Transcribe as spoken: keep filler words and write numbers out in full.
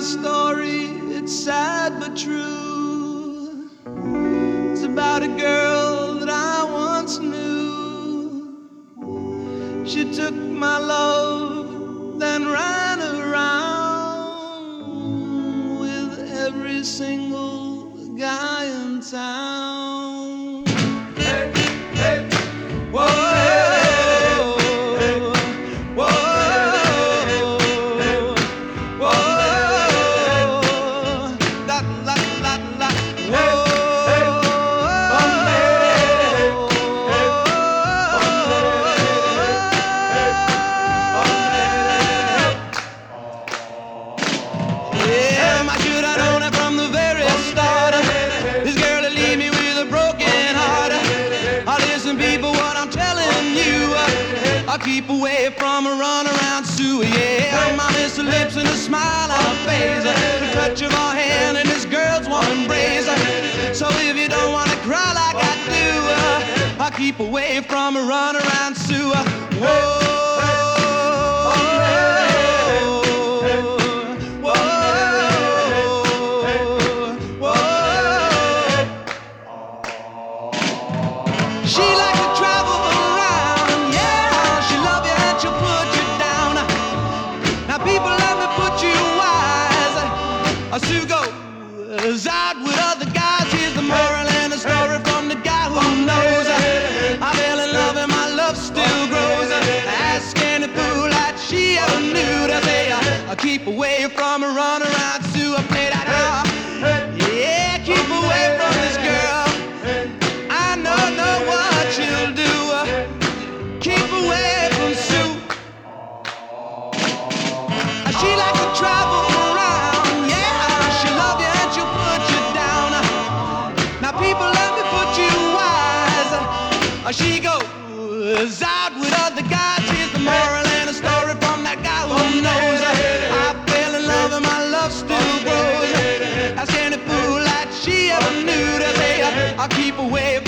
story, it's sad but true. It's about a girl that I once knew. She took my love, then ran around with every single guy in town. Hey, hey, Whoa, hey, whoa, whoa, la la la la, whoa. Yeah, I should have known it from the very start. This girl will leave me with a broken heart. Oh, listen, people, what I'm telling you, I'll keep away from a run around Sue. Yeah, I miss her lips and a smile on her face, the touch of her hand and this girl's warm embrace. So if you don't wanna cry like I do, I'll keep away from a run around Sue. Whoa. She likes to travel around, yeah. She love you and she'll put you down. Now people, let me put you wise. Sue goes out with other guys. Here's the moral and the story from the guy who knows. I fell in love and my love still grows. Ask any fool that she ever knew to say, I keep away from a run around Sue. I play that out. Yeah, keep away from this girl. I know, know what she'll do. Keep away from Sue. She likes to travel around, yeah. She'll love you and she'll put you down. Now people, let me put you wise. She goes out with other guys. Here's the moral and a story from that guy who knows. I fell in love and my love still grows. Ask any fool that she ever knew to say, I'll keep away